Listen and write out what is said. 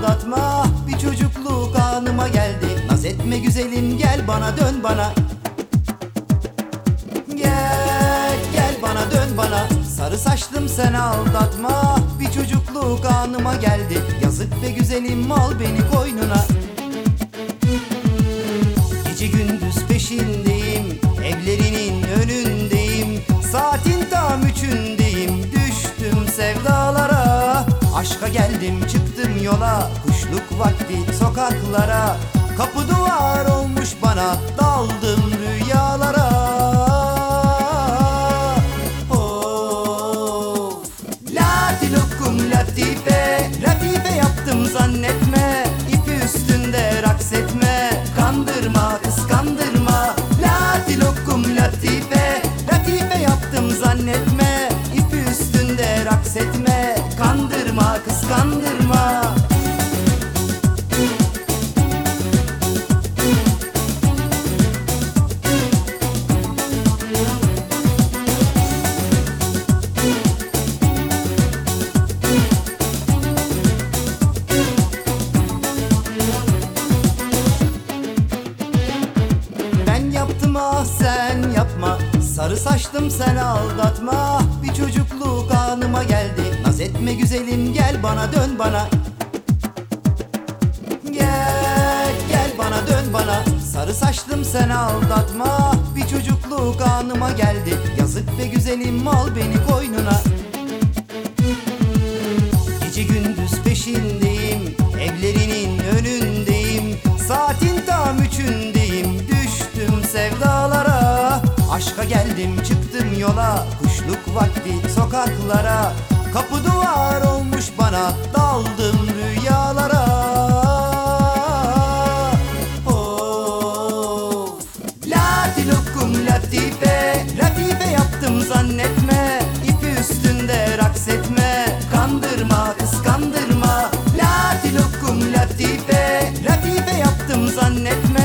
aldatma. Bir çocukluk anıma geldi. Naz etme güzelim, gel bana, dön bana. Gel, gel bana, dön bana. Sarı saçlım sen aldatma. Bir çocukluk anıma geldi. Yazık be güzelim, al beni koynuna. Gece gündüz peşindeyim, evlerinin önündeyim. Saatin tam 3'ündeyim, düştüm sevdalara. Aşka geldim çıktım yola, kuşluk vakti sokaklara. Kapı duvar olmuş bana, daldım rüyalara. Of, latilokum latife, latife yaptım zannetme. İpi üstünde raks etme, kandırma kıskandırma. Latilokum latife, latife yaptım zannetme. İpi üstünde raks etme, kandırma kıskandırma. Ben yaptım ah sen yapma, sarı saçlım sen aldatma. Bir çocukluk anıma geldi. Naz etme güzelim, gel bana, dön bana. Gel, gel bana, dön bana. Sarı saçlım sen aldatma. Bir çocukluk anıma geldi. Yazık be güzelim, al beni koynuna. Gece gündüz peşindeyim, evlerinin önündeyim. Saatin tam 3'ündeyim, düştüm sevdalara. Aşka geldim çıktım yola, kuşluk vakti sokaklara. Kapı duvar olmuş bana, daldım rüyalara. Of, latilokum latife, latife yaptım zannetme. İpi üstünde raks etme, kandırma kıskandırma. Latilokum latife, latife yaptım zannetme.